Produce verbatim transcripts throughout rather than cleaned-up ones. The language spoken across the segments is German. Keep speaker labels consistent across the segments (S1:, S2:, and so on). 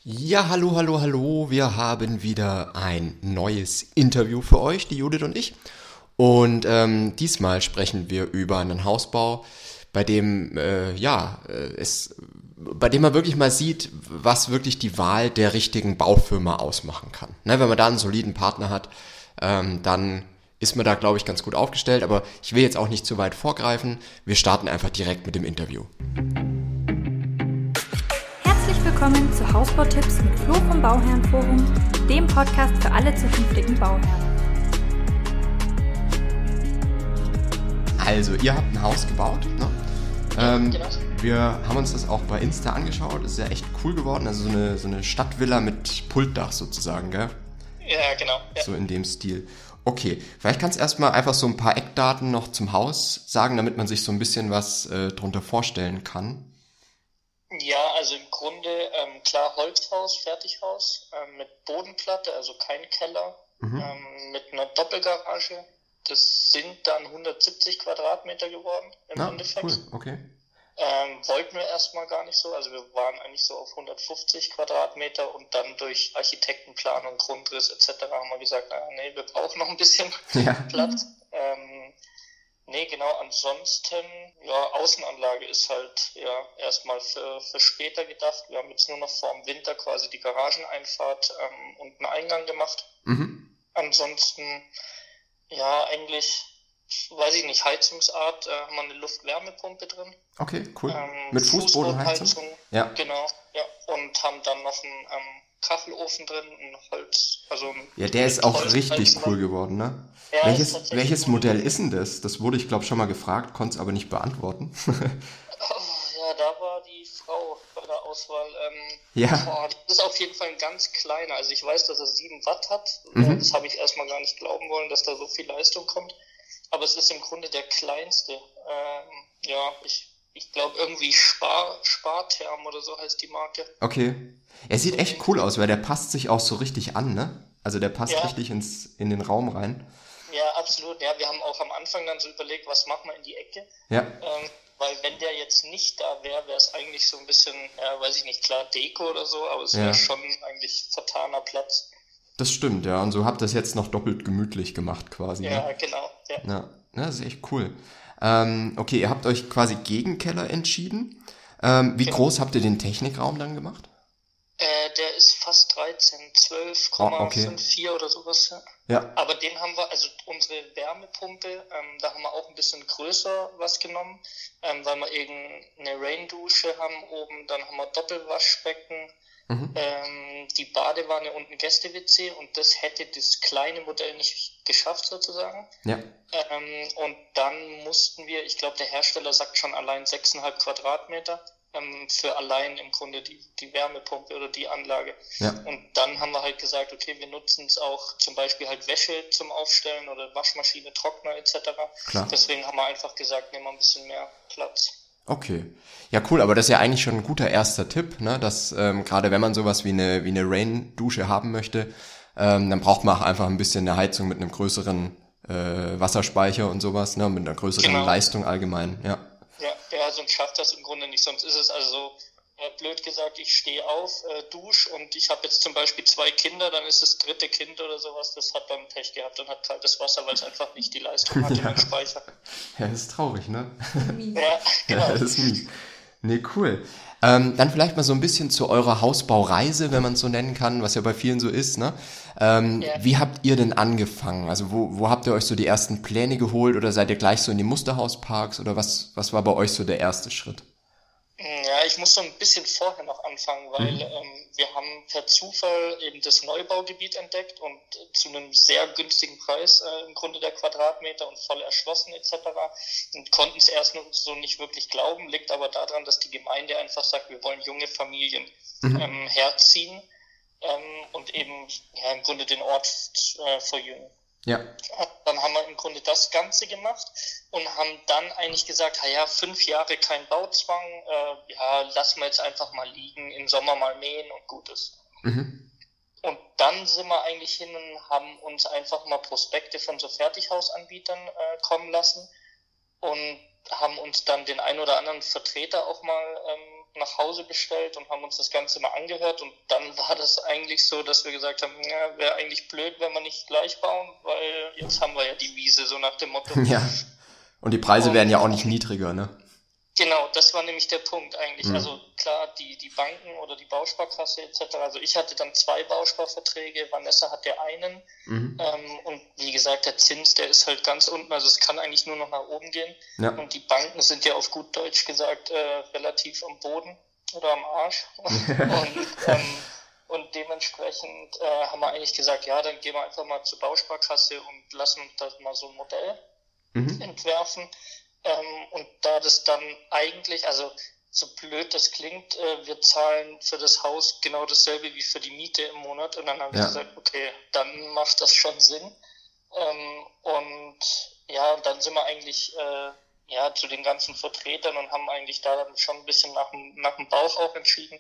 S1: Ja, hallo, hallo, hallo. Wir haben wieder ein neues Interview für euch, die Judith und ich. Und ähm, diesmal sprechen wir über einen Hausbau, bei dem äh, ja äh, es, bei dem man wirklich mal sieht, was wirklich die Wahl der richtigen Baufirma ausmachen kann. Ne, wenn man da einen soliden Partner hat, ähm, dann ist man da, glaube ich, ganz gut aufgestellt. Aber ich will jetzt auch nicht zu weit vorgreifen. Wir starten einfach direkt mit dem Interview.
S2: Herzlich willkommen zu Hausbautipps mit Flo vom Bauherrenforum, dem Podcast für alle zukünftigen Bauherren.
S1: Also, ihr habt ein Haus gebaut, ne? Ähm,
S3: Genau.
S1: wir haben uns das auch bei Insta angeschaut. Das ist ja echt cool geworden. Also so eine, so eine Stadtvilla mit Pultdach sozusagen, gell?
S3: Ja, genau. Ja.
S1: So in dem Stil. Okay, vielleicht kannst du erstmal einfach so ein paar Eckdaten noch zum Haus sagen, damit man sich so ein bisschen was äh, drunter vorstellen kann.
S3: Ja, also im Grunde ähm, klar Holzhaus, Fertighaus, ähm, mit Bodenplatte, also kein Keller,
S1: Mhm.
S3: ähm, mit einer Doppelgarage. Das sind dann hundertsiebzig Quadratmeter geworden im
S1: Ja,
S3: Endeffekt.
S1: cool, okay.
S3: Ähm, wollten wir erstmal gar nicht so, also wir waren eigentlich so auf hundertfünfzig Quadratmeter und dann durch Architektenplanung, Grundriss et cetera haben wir gesagt, na, nee, wir brauchen noch ein bisschen
S1: Ja.
S3: Platz. Ähm, nee, genau, ansonsten, ja, Außenanlage ist halt ja erstmal für, für später gedacht. Wir haben jetzt nur noch vor dem Winter quasi die Garageneinfahrt ähm, und einen Eingang gemacht.
S1: Mhm.
S3: Ansonsten, ja, eigentlich, weiß ich nicht, Heizungsart, äh, haben wir eine Luft-Wärmepumpe drin.
S1: Okay, cool.
S3: Ähm,
S1: Mit Fußbodenheizung?
S3: Fußbodenheizung,
S1: Ja.
S3: genau, ja, und haben dann noch einen ähm, Kachelofen drin, ein Holz, also
S1: Ja, der ist
S3: mit
S1: auch
S3: Holz
S1: richtig
S3: heizen
S1: cool
S3: wir.
S1: geworden, ne?
S3: Ja, ist
S1: Welches,
S3: tatsächlich
S1: welches
S3: cool.
S1: Modell ist denn das? Das wurde ich, glaube schon mal gefragt, konnte es aber nicht beantworten.
S3: Oh, ja, da war die Frau bei der Auswahl. Ähm,
S1: Ja.
S3: boah, das ist auf jeden Fall ein ganz kleiner. Also ich weiß, dass er sieben Watt hat.
S1: Mhm.
S3: Äh, Das habe ich erstmal gar nicht glauben wollen, dass da so viel Leistung kommt. Aber es ist im Grunde der kleinste. Ähm, ja, ich, ich glaube irgendwie Spar, Spartherm oder so heißt die Marke.
S1: Okay. Er sieht echt cool aus, weil der passt sich auch so richtig an, ne? Also der passt
S3: Ja.
S1: richtig ins, in den Raum rein.
S3: Ja, absolut. Ja, wir haben auch am Anfang dann so überlegt, was machen wir in die Ecke.
S1: Ja,
S3: Ähm, weil wenn der jetzt nicht da wäre, wäre es eigentlich so ein bisschen, ja, weiß ich nicht, klar Deko oder so, aber es
S1: Ja.
S3: wäre schon eigentlich vertaner Platz.
S1: das stimmt, ja. Und so habt ihr es jetzt noch doppelt gemütlich gemacht quasi,
S3: Ja,
S1: ne?
S3: genau. Ja.
S1: Ja, ja, das ist echt cool. Ähm, okay, ihr habt euch quasi gegen Keller entschieden. Ähm, wie
S3: Genau.
S1: groß habt ihr den Technikraum dann gemacht?
S3: Äh, der ist fast dreizehn, zwölf Komma
S1: Oh, okay.
S3: fünfundfünfzig oder sowas. Ja.
S1: Ja,
S3: Aber den haben wir, also unsere Wärmepumpe, ähm, da haben wir auch ein bisschen größer was genommen, ähm, weil wir eben eine Rain-Dusche haben oben, dann haben wir Doppelwaschbecken,
S1: mhm.
S3: ähm, die Badewanne und ein Gäste-W C und das hätte das kleine Modell nicht geschafft sozusagen.
S1: Ja,
S3: Ähm, und dann mussten wir, ich glaube, der Hersteller sagt schon allein sechseinhalb Quadratmeter ähm, für allein im Grunde die, die Wärmepumpe oder die Anlage.
S1: ja.
S3: Und dann haben wir halt gesagt, okay, wir nutzen es auch zum Beispiel halt Wäsche zum Aufstellen oder Waschmaschine, Trockner et cetera.
S1: Klar.
S3: Deswegen haben wir einfach gesagt, nehmen wir ein bisschen mehr Platz.
S1: Okay. Ja, cool, aber das ist ja eigentlich schon ein guter erster Tipp, ne? Dass ähm, gerade wenn man sowas wie eine wie eine Rain-Dusche haben möchte, ähm, dann braucht man auch einfach ein bisschen eine Heizung mit einem größeren äh, Wasserspeicher und sowas, ne? Mit einer größeren
S3: Genau.
S1: Leistung allgemein, ja.
S3: Ja, ja, sonst schafft das im Grunde nicht. Sonst ist es also so, äh, blöd gesagt, ich stehe auf, äh, dusch und ich habe jetzt zum Beispiel zwei Kinder, dann ist das dritte Kind oder sowas, das hat dann Pech gehabt und hat kaltes Wasser, weil es einfach nicht die Leistung hatte
S1: Ja.
S3: im Speicher.
S1: Ja, das ist traurig, ne?
S3: Ja,
S1: Ja,
S3: genau.
S1: das ist mies. Nee, cool. Ähm, dann vielleicht mal so ein bisschen zu eurer Hausbaureise, wenn man es so nennen kann, was ja bei vielen so ist, ne? Ähm,
S3: Ja.
S1: Wie habt ihr denn angefangen? Also wo, wo habt ihr euch so die ersten Pläne geholt oder seid ihr gleich so in die Musterhausparks oder was, was war bei euch so der erste Schritt?
S3: Ja, ich muss so ein bisschen vorher noch anfangen, weil
S1: Mhm.
S3: ähm, wir haben per Zufall eben das Neubaugebiet entdeckt und äh, zu einem sehr günstigen Preis äh, im Grunde der Quadratmeter und voll erschlossen et cetera. Und konnten es erst noch so nicht wirklich glauben, liegt aber daran, dass die Gemeinde einfach sagt, wir wollen junge Familien
S1: Mhm.
S3: ähm, herziehen ähm, und eben ja, im Grunde den Ort äh, verjüngen.
S1: Ja,
S3: Dann haben wir im Grunde das Ganze gemacht und haben dann eigentlich gesagt, ja, fünf Jahre kein Bauzwang, äh, ja, lassen wir jetzt einfach mal liegen, im Sommer mal mähen und gut ist.
S1: mhm.
S3: Und dann sind wir eigentlich hin und haben uns einfach mal Prospekte von so Fertighausanbietern äh, kommen lassen und haben uns dann den ein oder anderen Vertreter auch mal ähm, nach Hause bestellt und haben uns das Ganze mal angehört und dann war das eigentlich so, dass wir gesagt haben, ja, wäre eigentlich blöd, wenn wir nicht gleich bauen, weil jetzt haben wir ja die Wiese, so nach dem Motto.
S1: Ja, und die Preise und, werden ja auch nicht niedriger, ne?
S3: Genau, das war nämlich der Punkt eigentlich. Mhm. Also klar, die, die Banken oder die Bausparkasse et cetera. Also ich hatte dann zwei Bausparverträge, Vanessa hatte einen. Mhm. Ähm, und wie gesagt, der Zins, der ist halt ganz unten. Also es kann eigentlich nur noch nach oben gehen. Ja. Und die Banken sind ja auf gut Deutsch gesagt äh, relativ am Boden oder am Arsch. und, ähm, und dementsprechend äh, haben wir eigentlich gesagt, ja, dann gehen wir einfach mal zur Bausparkasse und lassen uns das mal so ein Modell mhm. entwerfen. Ähm, und da das dann eigentlich, also so blöd das klingt, äh, wir zahlen für das Haus genau dasselbe wie für die Miete im Monat. Und dann haben ja. wir gesagt, okay, dann macht das schon Sinn. Ähm, und ja, und dann sind wir eigentlich äh, ja zu den ganzen Vertretern und haben eigentlich da dann schon ein bisschen nach dem, nach dem Bauch auch entschieden.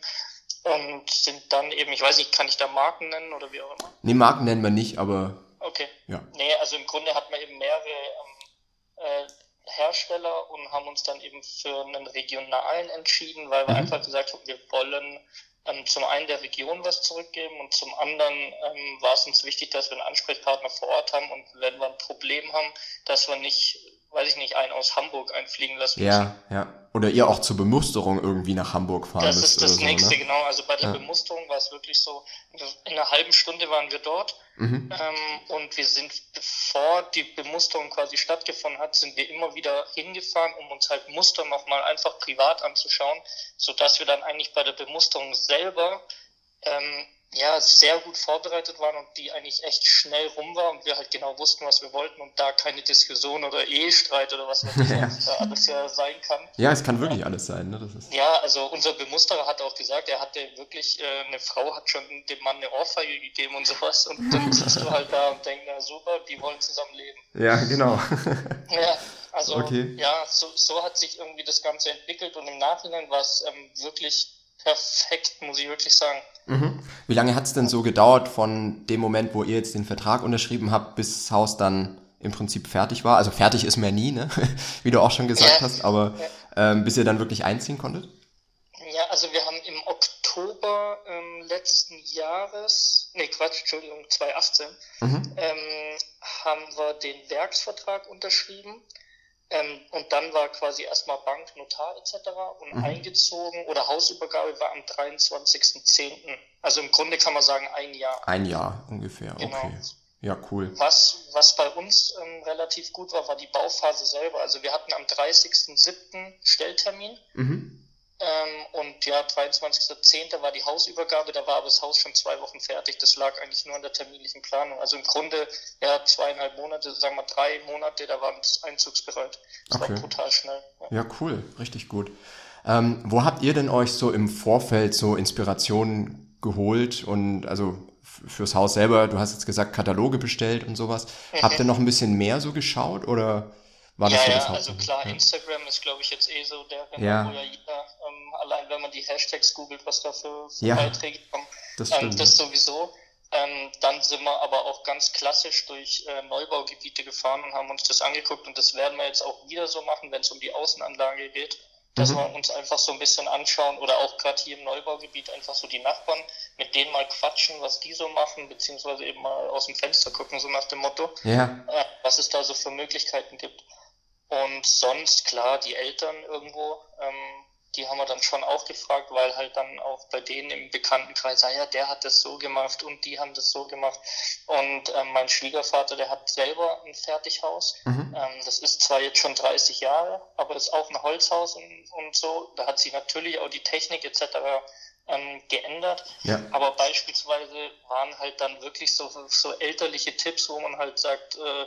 S3: Und sind dann eben, ich weiß nicht, kann ich da Marken nennen oder wie auch immer?
S1: Nee, Marken nennen wir nicht, aber...
S3: Okay.
S1: Ja.
S3: Nee, also im Grunde hat man eben mehrere ähm, äh, Hersteller und haben uns dann eben für einen regionalen entschieden, weil wir mhm. einfach gesagt haben, wir wollen ähm, zum einen der Region was zurückgeben und zum anderen ähm, war es uns wichtig, dass wir einen Ansprechpartner vor Ort haben und wenn wir ein Problem haben, dass wir nicht, weiß ich nicht, einen aus Hamburg einfliegen lassen müssen.
S1: Ja, ja. Oder ihr auch zur Bemusterung irgendwie nach Hamburg fahren
S3: Das ist das
S1: so,
S3: nächste,
S1: ne?
S3: genau. Also bei der
S1: ja.
S3: Bemusterung war es wirklich so, in einer halben Stunde waren wir dort mhm. ähm, und wir sind, bevor die Bemusterung quasi stattgefunden hat, sind wir immer wieder hingefahren, um uns halt Muster nochmal einfach privat anzuschauen, sodass wir dann eigentlich bei der Bemusterung selber ähm, ja sehr gut vorbereitet waren und die eigentlich echt schnell rum war und wir halt genau wussten, was wir wollten und da keine Diskussion oder Ehestreit oder was weiß ich, was da alles ja sein kann.
S1: Ja, es kann wirklich ja. alles sein, ne? Das ist
S3: ja, also unser Bemusterer hat auch gesagt, er hatte wirklich, äh, eine Frau hat schon dem Mann eine Ohrfeige gegeben und sowas und dann sitzt du halt da und denkst, na super, die wollen zusammen leben.
S1: Ja, genau.
S3: ja, also
S1: okay.
S3: ja, so, so hat sich irgendwie das Ganze entwickelt und im Nachhinein war es ähm, wirklich perfekt, muss ich wirklich sagen.
S1: Mhm. Wie lange hat es denn so gedauert von dem Moment, wo ihr jetzt den Vertrag unterschrieben habt, bis das Haus dann im Prinzip fertig war? Also fertig ist man nie, ne? Wie du auch schon gesagt ja. hast, aber ja. ähm, bis ihr dann wirklich einziehen konntet?
S3: Ja, also wir haben im Oktober ähm, letzten Jahres, nee Quatsch, Entschuldigung, zwanzig achtzehn, mhm. ähm, haben wir den Werksvertrag unterschrieben. Ähm, und dann war quasi erstmal Bank, Notar et cetera und mhm. eingezogen oder Hausübergabe war am dreiundzwanzigsten zehnten Also im Grunde kann man sagen ein Jahr.
S1: Ein Jahr ungefähr, genau. Okay. Ja, cool.
S3: Was, was bei uns ähm, relativ gut war, war die Bauphase selber. Also wir hatten am dreißigsten siebten Stelltermin. Mhm. Ähm, und ja, dreiundzwanzigsten zehnten war die Hausübergabe, da war aber das Haus schon zwei Wochen fertig. Das lag eigentlich nur an der terminlichen Planung. Also im Grunde, ja, zweieinhalb Monate, sagen wir drei Monate, da waren wir einzugsbereit. Das okay. war total schnell.
S1: Ja. ja, cool, richtig gut. Ähm, wo habt ihr denn euch so im Vorfeld so Inspirationen geholt und also fürs Haus selber, du hast jetzt gesagt, Kataloge bestellt und sowas. Mhm. Habt ihr noch ein bisschen mehr so geschaut oder war das
S3: ja,
S1: so das
S3: ja,
S1: Haupt-
S3: also klar, ja. Instagram ist, glaube ich, jetzt eh so der Renner, ja. wo ja jeder, ähm, allein wenn man die Hashtags googelt, was da für, für
S1: ja,
S3: Beiträge kommen,
S1: das, stimmt,
S3: ähm, das sowieso. Ähm, dann sind wir aber auch ganz klassisch durch äh, Neubaugebiete gefahren und haben uns das angeguckt und das werden wir jetzt auch wieder so machen, wenn es um die Außenanlage geht, dass mhm. wir uns einfach so ein bisschen anschauen oder auch gerade hier im Neubaugebiet einfach so die Nachbarn, mit denen mal quatschen, was die so machen, beziehungsweise eben mal aus dem Fenster gucken, so nach dem Motto,
S1: ja.
S3: äh, was es da so für Möglichkeiten gibt. Und sonst, klar, die Eltern irgendwo, ähm, die haben wir dann schon auch gefragt, weil halt dann auch bei denen im Bekanntenkreis, ah ja, der hat das so gemacht und die haben das so gemacht. Und ähm, mein Schwiegervater, der hat selber ein Fertighaus. Mhm. Ähm, das ist zwar jetzt schon dreißig Jahre, aber ist auch ein Holzhaus und, und so. Da hat sich natürlich auch die Technik et cetera ähm, geändert. Ja. Aber beispielsweise waren halt dann wirklich so, so elterliche Tipps, wo man halt sagt, äh,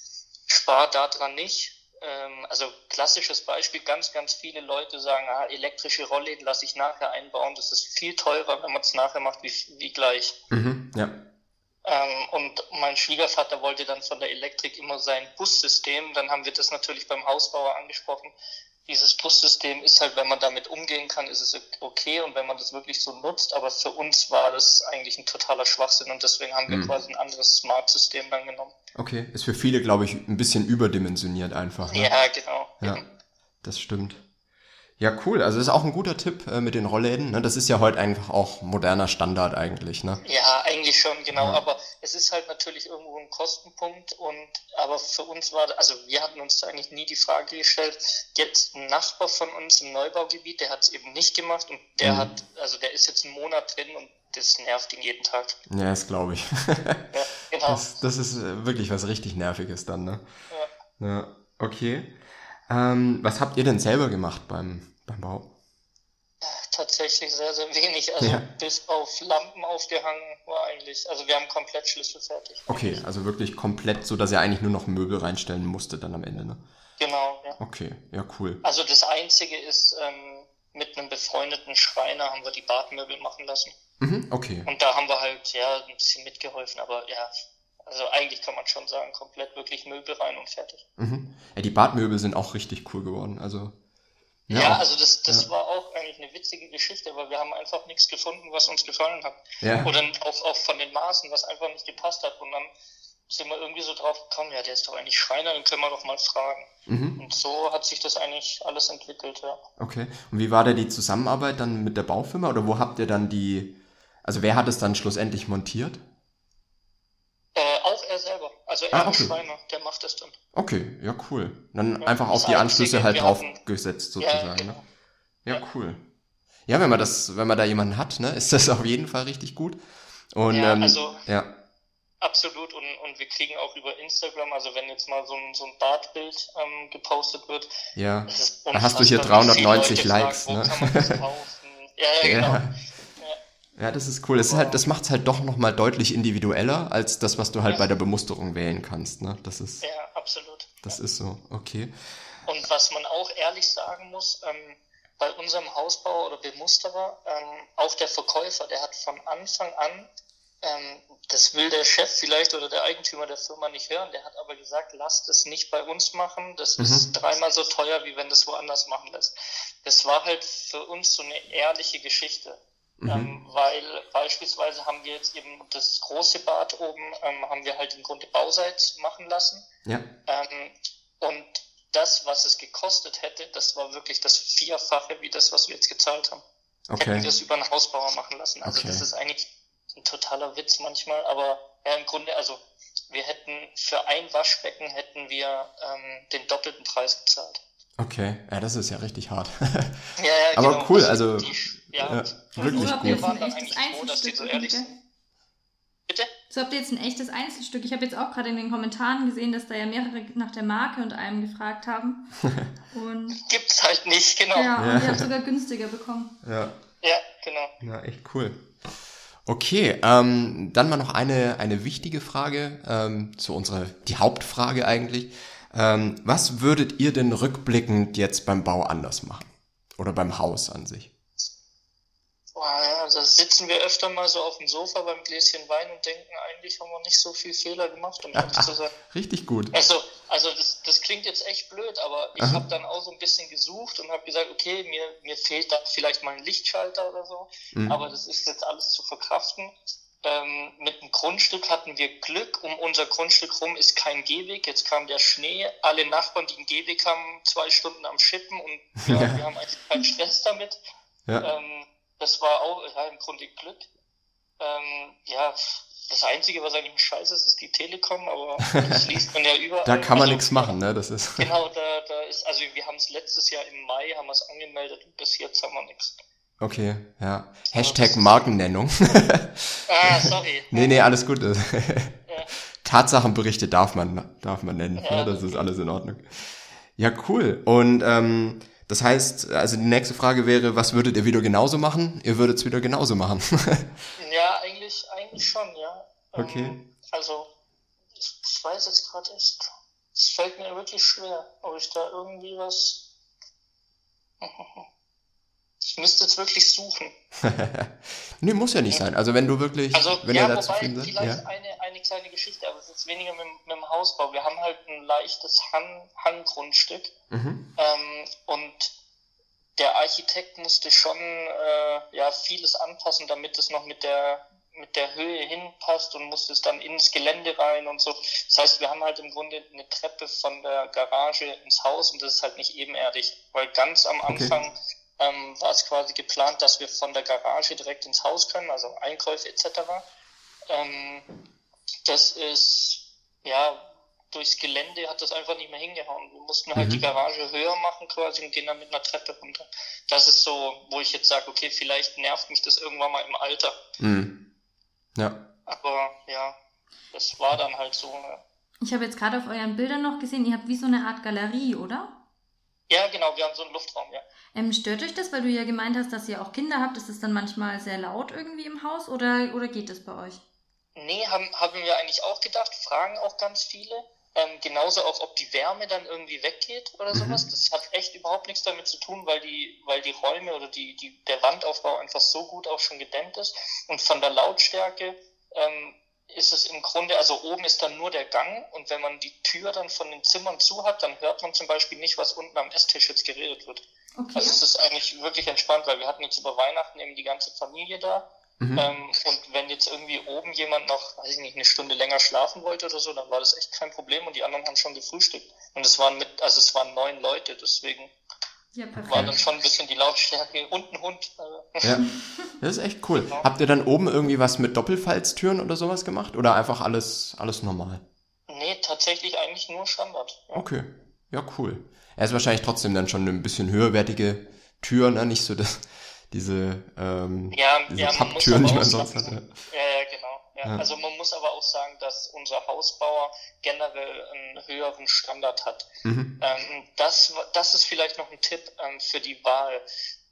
S3: spar da dran nicht. Also klassisches Beispiel, ganz, ganz viele Leute sagen, ah, elektrische Rollläden lasse ich nachher einbauen, das ist viel teurer, wenn man es nachher macht, wie, wie gleich.
S1: Mhm, ja.
S3: Ähm, und mein Schwiegervater wollte dann von der Elektrik immer sein Bussystem, dann haben wir das natürlich beim Hausbauer angesprochen. Dieses Bussystem ist halt, wenn man damit umgehen kann, ist es okay und wenn man das wirklich so nutzt, aber für uns war das eigentlich ein totaler Schwachsinn und deswegen haben wir mhm. quasi ein anderes Smart-System dann genommen.
S1: Okay, ist für viele, glaube ich, ein bisschen überdimensioniert einfach. Ne?
S3: Ja, genau.
S1: Ja, das stimmt. Ja, cool. Also das ist auch ein guter Tipp äh, mit den Rollläden. Ne? Das ist ja heute einfach auch moderner Standard eigentlich, ne?
S3: Ja, eigentlich schon, genau.
S1: Ja.
S3: Aber es ist halt natürlich irgendwo ein Kostenpunkt. Und aber für uns war, also wir hatten uns da eigentlich nie die Frage gestellt. Jetzt ein Nachbar von uns im Neubaugebiet, der hat es eben nicht gemacht und der
S1: Mhm.
S3: hat, also der ist jetzt einen Monat drin und das nervt ihn jeden Tag.
S1: Ja, das glaube ich.
S3: Ja, genau.
S1: Das, das ist äh, wirklich was richtig Nerviges dann, ne?
S3: Ja.
S1: Ja, okay. Ähm, was habt ihr denn selber gemacht beim, beim Bau?
S3: Tatsächlich sehr, sehr wenig. Also
S1: Ja.
S3: bis auf Lampen aufgehangen war eigentlich, also wir haben komplett schlüsselfertig.
S1: Okay, also wirklich komplett so, dass ihr eigentlich nur noch Möbel reinstellen musstet dann am Ende, ne?
S3: Genau, ja.
S1: Okay, ja, cool.
S3: Also das Einzige ist, ähm, mit einem befreundeten Schreiner haben wir die Badmöbel machen lassen.
S1: Mhm, okay.
S3: Und da haben wir halt, ja, ein bisschen mitgeholfen, aber ja, also eigentlich kann man schon sagen, komplett wirklich Möbel rein und fertig.
S1: Mhm. Ja, die Badmöbel sind auch richtig cool geworden, also...
S3: Ja,
S1: auch-
S3: also das, das
S1: ja.
S3: war auch eigentlich eine witzige Geschichte, weil wir haben einfach nichts gefunden, was uns gefallen hat.
S1: Ja.
S3: Oder auch, auch von den Maßen, was einfach nicht gepasst hat. Und dann sind wir irgendwie so drauf gekommen, ja, der ist doch eigentlich Schreiner, den können wir doch mal fragen.
S1: Mhm.
S3: Und so hat sich das eigentlich alles entwickelt, ja.
S1: Okay. Und wie war da die Zusammenarbeit dann mit der Baufirma? Oder wo habt ihr dann die... Also wer hat es dann schlussendlich montiert?
S3: Äh, auch er selber, also er
S1: Ah,
S3: ist
S1: okay.
S3: Schreiner, der macht das dann.
S1: Okay, ja, cool. Dann
S3: Ja,
S1: einfach auf
S3: das
S1: die Anschlüsse
S3: Einzige,
S1: halt
S3: wir
S1: drauf
S3: hatten-
S1: gesetzt
S3: Ja,
S1: sozusagen,
S3: genau.
S1: ne? Ja,
S3: Ja.
S1: cool. Ja, wenn man das, wenn man da jemanden hat, ne, ist das auf jeden Fall richtig gut. Und
S3: Ja,
S1: ähm,
S3: also-
S1: ja,
S3: Absolut, und, und wir kriegen auch über Instagram, also wenn jetzt mal so ein, so ein Badbild ähm, gepostet wird,
S1: ja.
S3: es ist
S1: Da hast du hier
S3: unfassbar, wie viele
S1: dreihundertneunzig
S3: Leute
S1: Likes,
S3: fragen,
S1: ne?
S3: wo kann man das kaufen? Ja, ja, genau.
S1: Ja.
S3: Ja.
S1: Ja, das ist cool. Das ist halt, das macht's halt doch nochmal deutlich individueller als das, was du halt
S3: Ja.
S1: bei der Bemusterung wählen kannst, ne? Das ist,
S3: Ja, absolut.
S1: das ist so. Okay.
S3: Und was man auch ehrlich sagen muss, ähm, bei unserem Hausbauer oder Bemusterer, ähm, auch der Verkäufer, der hat von Anfang an, ähm, das will der Chef vielleicht oder der Eigentümer der Firma nicht hören, der hat aber gesagt, lasst es nicht bei uns machen, das
S1: Mhm.
S3: ist dreimal so teuer, wie wenn das woanders machen lässt. Das war halt für uns so eine ehrliche Geschichte.
S1: Mhm.
S3: Ähm, weil beispielsweise haben wir jetzt eben das große Bad oben, ähm, haben wir halt im Grunde Bauseits machen lassen.
S1: Ja.
S3: Ähm, und das, was es gekostet hätte, das war wirklich das Vierfache, wie das, was wir jetzt gezahlt haben. Hätten wir
S1: Okay.
S3: das über einen Hausbauer machen lassen. Also
S1: Okay.
S3: das ist eigentlich ein totaler Witz manchmal, aber ja, im Grunde, also wir hätten für ein Waschbecken hätten wir ähm, den doppelten Preis gezahlt.
S1: Okay. Ja, das ist ja richtig hart.
S3: Ja, ja,
S1: Aber
S3: genau.
S1: cool, also,
S3: die, ja,
S1: ja, wirklich
S2: so habt ihr
S1: gut.
S2: jetzt
S3: waren
S2: ein
S3: dann
S2: echtes
S3: eigentlich froh, dass die
S2: Einzelstück
S3: so ehrlich
S2: irgendwie,
S3: sind.
S2: gell?
S3: Bitte?
S2: So habt ihr jetzt ein echtes Einzelstück. Ich habe jetzt auch gerade in den Kommentaren gesehen, dass da ja mehrere nach der Marke und allem gefragt haben. Und
S3: Gibt's halt nicht, genau.
S2: ja,
S3: Ja,
S1: Ja.
S2: und ihr habt sogar günstiger bekommen.
S1: Ja.
S3: genau.
S1: Ja, echt cool. Okay, ähm, dann mal noch eine, eine wichtige Frage, ähm, zu unserer, die Hauptfrage eigentlich. Ähm, was würdet ihr denn rückblickend jetzt beim Bau anders machen? Oder beim Haus an sich?
S3: Boah, ja, da sitzen wir öfter mal so auf dem Sofa beim Gläschen Wein und denken, eigentlich haben wir nicht so viel Fehler gemacht, um ehrlich zu sein.
S1: Richtig gut.
S3: Also, also das, das klingt jetzt echt blöd, aber ich
S1: Aha.
S3: habe dann auch so ein bisschen gesucht und habe gesagt, okay, mir, mir fehlt da vielleicht mal ein Lichtschalter oder so,
S1: Mhm.
S3: aber das ist jetzt alles zu verkraften. Ähm, mit dem Grundstück hatten wir Glück, um unser Grundstück rum ist kein Gehweg, jetzt kam der Schnee, alle Nachbarn, die einen Gehweg haben, zwei Stunden am Schippen und ja,
S1: Ja.
S3: wir haben eigentlich keinen Stress damit.
S1: Ja.
S3: Ähm, das war auch ja, im Grunde Glück. Ähm, ja, das Einzige, was eigentlich scheiße ist, ist die Telekom, aber das liest man ja überall.
S1: Da kann man
S3: Also,
S1: nichts machen, ne? Das ist.
S3: Genau, da, da ist, also wir haben es letztes Jahr im Mai, haben wir es angemeldet und bis jetzt haben wir nichts.
S1: Okay, ja. Hashtag Markennennung.
S3: Ah, sorry.
S1: Nee, nee, alles gut.
S3: Ja.
S1: Tatsachenberichte darf man, darf man nennen.
S3: Ja.
S1: Ne? Das ist alles in Ordnung. Ja, cool. Und ähm, das heißt, also die nächste Frage wäre, was würdet ihr wieder genauso machen? Ihr würdet es wieder genauso machen.
S3: Ja, eigentlich, eigentlich schon, ja. Ähm,
S1: Okay.
S3: Also, ich, ich weiß jetzt gerade echt, es fällt mir wirklich schwer, ob ich da irgendwie was. Ich müsste jetzt wirklich suchen.
S1: Nee, muss ja nicht sein. Also wenn du wirklich,
S3: Also,
S1: wenn
S3: ja,
S1: ihr da
S3: wobei,
S1: zufrieden seid.
S3: vielleicht
S1: Ja.
S3: eine, eine kleine Geschichte, aber es ist jetzt weniger mit, mit dem Hausbau. Wir haben halt ein leichtes Hang, Hanggrundstück.
S1: Mhm.
S3: Ähm, und der Architekt musste schon äh, ja vieles anpassen, damit es noch mit der mit der Höhe hinpasst und musstest dann ins Gelände rein und so. Das heißt, wir haben halt im Grunde eine Treppe von der Garage ins Haus und das ist halt nicht ebenerdig, weil ganz am Anfang okay. ähm, war es quasi geplant, dass wir von der Garage direkt ins Haus können, also Einkäufe et cetera. Ähm, das ist, ja, durchs Gelände hat das einfach nicht mehr hingehauen. Wir mussten halt mhm. die Garage höher machen quasi und gehen dann mit einer Treppe runter. Das ist so, wo ich jetzt sage, okay, vielleicht nervt mich das irgendwann mal im Alter.
S1: Mhm. Ja.
S3: Aber ja, das war dann halt so. Ne?
S2: Ich habe jetzt gerade auf euren Bildern noch gesehen, ihr habt wie so eine Art Galerie, oder?
S3: Ja, genau, wir haben so einen Luftraum, ja.
S2: Ähm, stört euch das, weil du ja gemeint hast, dass ihr auch Kinder habt? Ist es dann manchmal sehr laut irgendwie im Haus oder, oder geht es bei euch?
S3: Nee, haben, haben wir eigentlich auch gedacht, fragen auch ganz viele. Ähm, genauso auch, ob die Wärme dann irgendwie weggeht oder sowas. Mhm. Das hat echt überhaupt nichts damit zu tun, weil die, weil die Räume oder die, die, der Wandaufbau einfach so gut auch schon gedämmt ist. Und von der Lautstärke ähm, ist es im Grunde, also oben ist dann nur der Gang und wenn man die Tür dann von den Zimmern zu hat, dann hört man zum Beispiel nicht, was unten am Esstisch jetzt geredet wird. Okay. Also es ist eigentlich wirklich entspannt, weil wir hatten jetzt über Weihnachten eben die ganze Familie da. Mhm. Ähm, und wenn jetzt irgendwie oben jemand noch, weiß ich nicht, eine Stunde länger schlafen wollte oder so, dann war das echt kein Problem und die anderen haben schon gefrühstückt. Und es waren mit, also es waren neun Leute, deswegen ja, war dann schon ein bisschen die Lautstärke und ein Hund.
S1: Ja, das ist echt cool. Genau. Habt ihr dann oben irgendwie was mit Doppelfalztüren oder sowas gemacht oder einfach alles, alles normal?
S3: Nee, tatsächlich eigentlich nur Standard.
S1: Ja. Okay, ja cool. Er ist wahrscheinlich trotzdem dann schon ein bisschen höherwertige Türen, ne? Nicht so das... diese, ähm,
S3: ja,
S1: diese
S3: ja,
S1: Papptüren, die man sonst hat. Ja,
S3: ja, genau. Ja. Ja. Also man muss aber auch sagen, dass unser Hausbauer generell einen höheren Standard hat. Mhm. Ähm, das, das ist vielleicht noch ein Tipp ähm, für die Wahl.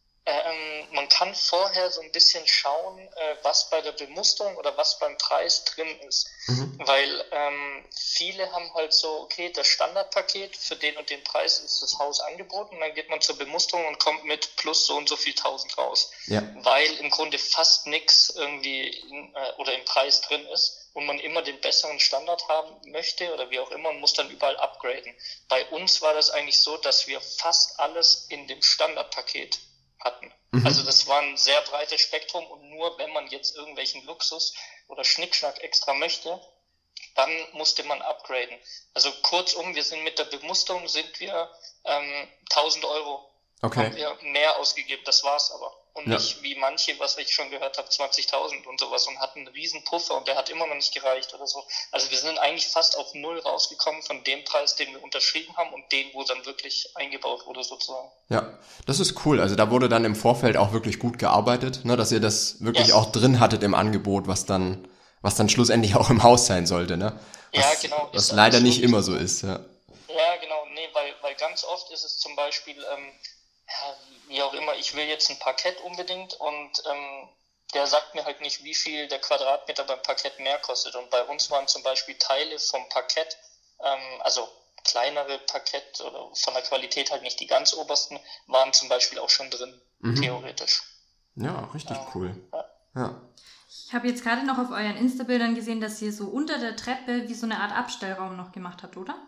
S3: Ähm, man kann vorher so ein bisschen schauen, äh, was bei der Bemusterung oder was beim Preis drin ist. Mhm. Weil ähm, viele haben halt so, okay, das Standardpaket für den und den Preis ist das Haus angeboten und dann geht man zur Bemusterung und kommt mit plus so und so viel tausend raus. Ja. Weil im Grunde fast nichts irgendwie in, äh, oder im Preis drin ist und man immer den besseren Standard haben möchte oder wie auch immer und muss dann überall upgraden. Bei uns war das eigentlich so, dass wir fast alles in dem Standardpaket hatten. Mhm. Also das war ein sehr breites Spektrum und nur wenn man jetzt irgendwelchen Luxus oder Schnickschnack extra möchte, dann musste man upgraden. Also kurzum, wir sind mit der Bemusterung sind wir ähm, tausend Euro okay. haben wir mehr ausgegeben, das war's aber. Und ja. nicht wie manche, was ich schon gehört habe, zwanzigtausend und sowas und hatten einen riesen Puffer und der hat immer noch nicht gereicht oder so. Also wir sind eigentlich fast auf null rausgekommen von dem Preis, den wir unterschrieben haben und den, wo dann wirklich eingebaut wurde sozusagen.
S1: Ja, das ist cool. Also da wurde dann im Vorfeld auch wirklich gut gearbeitet, ne, dass ihr das wirklich ja. auch drin hattet im Angebot, was dann, was dann schlussendlich auch im Haus sein sollte, ne? Was,
S3: ja, genau.
S1: Was leider nicht immer so ist, ja.
S3: Ja, genau. Nee, weil, weil ganz oft ist es zum Beispiel, ähm, ja, wie auch immer, ich will jetzt ein Parkett unbedingt und ähm, der sagt mir halt nicht, wie viel der Quadratmeter beim Parkett mehr kostet. Und bei uns waren zum Beispiel Teile vom Parkett, ähm, also kleinere Parkett oder von der Qualität halt nicht die ganz obersten, waren zum Beispiel auch schon drin, mhm. theoretisch.
S1: Ja, richtig ähm, cool. Ja. ja.
S2: Ich habe jetzt gerade noch auf euren Insta-Bildern gesehen, dass ihr so unter der Treppe wie so eine Art Abstellraum noch gemacht habt, oder?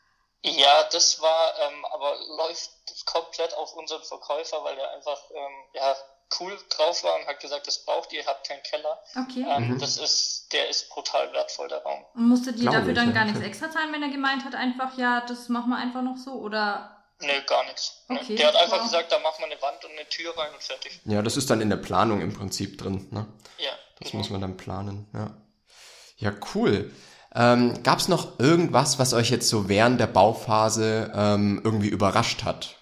S3: Ja, das war, ähm, aber läuft komplett auf unseren Verkäufer, weil der einfach ähm, ja cool drauf war und hat gesagt, das braucht ihr, ihr habt keinen Keller. Okay. Ähm, mhm. Das ist, der ist brutal wertvoll, der Raum.
S2: Und musstet ihr Glaube dafür ich, dann ja. gar nichts extra zahlen, wenn er gemeint hat, einfach, ja, das machen wir einfach noch so, oder?
S3: Nö, gar nichts. Okay. Der hat einfach wow. gesagt, da machen wir eine Wand und eine Tür rein und fertig.
S1: Ja, das ist dann in der Planung im Prinzip drin, ne?
S3: Ja.
S1: Das genau. muss man dann planen, ja. Ja, cool. Ähm, gab es noch irgendwas, was euch jetzt so während der Bauphase ähm, irgendwie überrascht hat?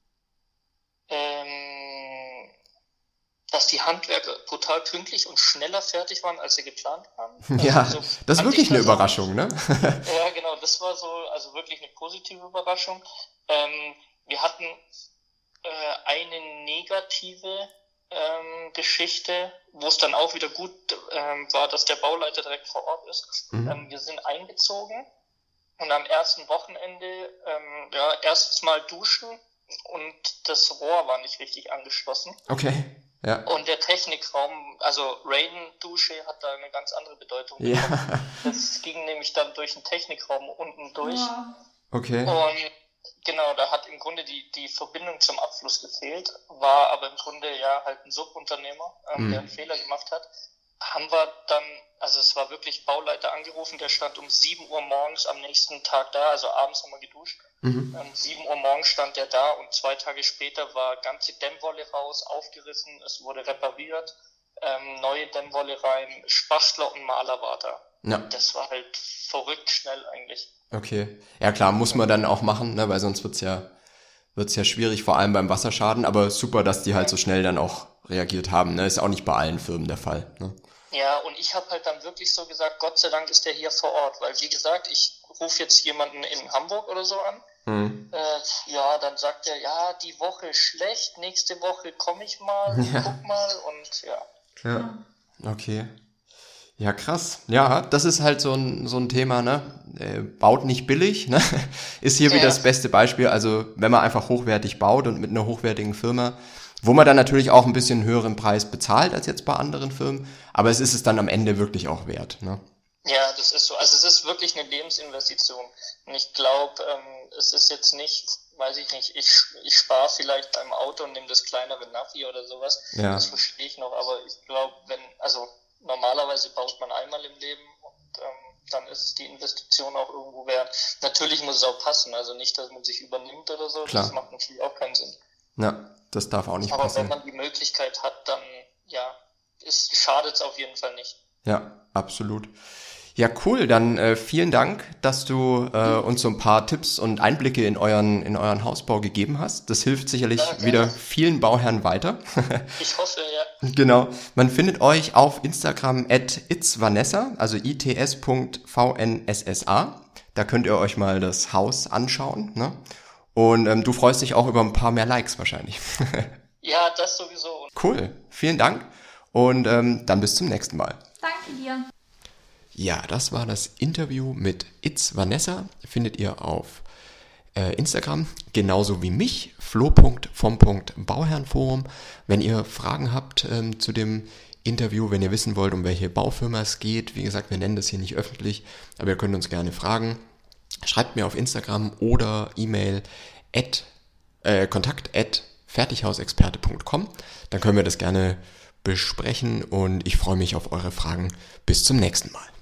S3: Ähm, dass die Handwerker brutal pünktlich und schneller fertig waren, als sie geplant haben. Also
S1: ja, so, das ist wirklich eine Überraschung, ne?
S3: Ja, genau, das war so, also wirklich eine positive Überraschung. Ähm, wir hatten äh, eine negative Ähm, Geschichte, wo es dann auch wieder gut ähm, war, dass der Bauleiter direkt vor Ort ist. Mhm. Ähm, wir sind eingezogen und am ersten Wochenende ähm, ja, erstes Mal duschen und das Rohr war nicht richtig angeschlossen.
S1: Okay, ja.
S3: Und der Technikraum, also Rain-Dusche hat da eine ganz andere Bedeutung.
S1: Ja.
S3: Das ging nämlich dann durch den Technikraum unten durch.
S2: Ja.
S1: Okay.
S3: Und genau, da hat im Grunde die, die Verbindung zum Abfluss gefehlt, war aber im Grunde ja halt ein Subunternehmer, ähm, mm. der einen Fehler gemacht hat. haben wir dann, also es war wirklich Bauleiter angerufen, der stand um sieben Uhr morgens am nächsten Tag da, also abends haben wir geduscht. Mhm. Um sieben Uhr morgens stand der da und zwei Tage später war ganze Dämmwolle raus, aufgerissen, es wurde repariert, ähm, neue Dämmwolle rein, Spachtler und Maler war da. Ja. Das war halt verrückt schnell eigentlich.
S1: Okay. Ja klar, muss man dann auch machen, ne, weil sonst wird's ja, wird's ja schwierig, vor allem beim Wasserschaden, aber super, dass die halt so schnell dann auch reagiert haben, ne, ist auch nicht bei allen Firmen der Fall, ne.
S3: Ja, und ich habe halt dann wirklich so gesagt, Gott sei Dank ist der hier vor Ort, weil wie gesagt, ich rufe jetzt jemanden in Hamburg oder so an, mhm. äh, ja, dann sagt er, ja, die Woche schlecht, nächste Woche komme ich mal, ja. guck mal und ja.
S1: Ja, okay. Ja, krass. Ja, das ist halt so ein, so ein Thema, ne? Äh, baut nicht billig, ne? Ist hier ja. wieder das beste Beispiel. Also, wenn man einfach hochwertig baut und mit einer hochwertigen Firma, wo man dann natürlich auch ein bisschen höheren Preis bezahlt als jetzt bei anderen Firmen, aber es ist es dann am Ende wirklich auch wert, ne?
S3: Ja, das ist so. Also, es ist wirklich eine Lebensinvestition. Und ich glaube, ähm, es ist jetzt nicht, weiß ich nicht, ich, ich spare vielleicht beim Auto und nehme das kleinere Navi oder sowas. Ja. Das verstehe ich noch, aber ich glaube, wenn, also, normalerweise baut man einmal im Leben und ähm, dann ist die Investition auch irgendwo wert. Natürlich muss es auch passen, also nicht, dass man sich übernimmt oder so, Klar. Das macht natürlich auch keinen Sinn.
S1: Ja, das darf auch nicht
S3: Aber
S1: passieren.
S3: Aber wenn man die Möglichkeit hat, dann ja, schadet es auf jeden Fall nicht.
S1: Ja, absolut. Ja, cool. Dann äh, vielen Dank, dass du äh, uns so ein paar Tipps und Einblicke in euren in euren Hausbau gegeben hast. Das hilft sicherlich ja, wieder vielen Bauherren weiter.
S3: Ich hoffe, ja.
S1: Genau. Man findet euch auf Instagram at itsvanessa, also its punkt v n s s a. Da könnt ihr euch mal das Haus anschauen, ne? Und ähm, du freust dich auch über ein paar mehr Likes wahrscheinlich.
S3: Ja, das sowieso.
S1: Cool. Vielen Dank und ähm, dann bis zum nächsten Mal.
S2: Danke dir.
S1: Ja, das war das Interview mit It's Vanessa. Findet ihr auf äh, Instagram, genauso wie mich, flo punkt vom punkt bauherrenforum. Wenn ihr Fragen habt ähm, zu dem Interview, wenn ihr wissen wollt, um welche Baufirma es geht, wie gesagt, wir nennen das hier nicht öffentlich, aber ihr könnt uns gerne fragen. Schreibt mir auf Instagram oder E-Mail at, äh, kontakt at fertighausexperte punkt com. Dann können wir das gerne besprechen und ich freue mich auf eure Fragen. Bis zum nächsten Mal.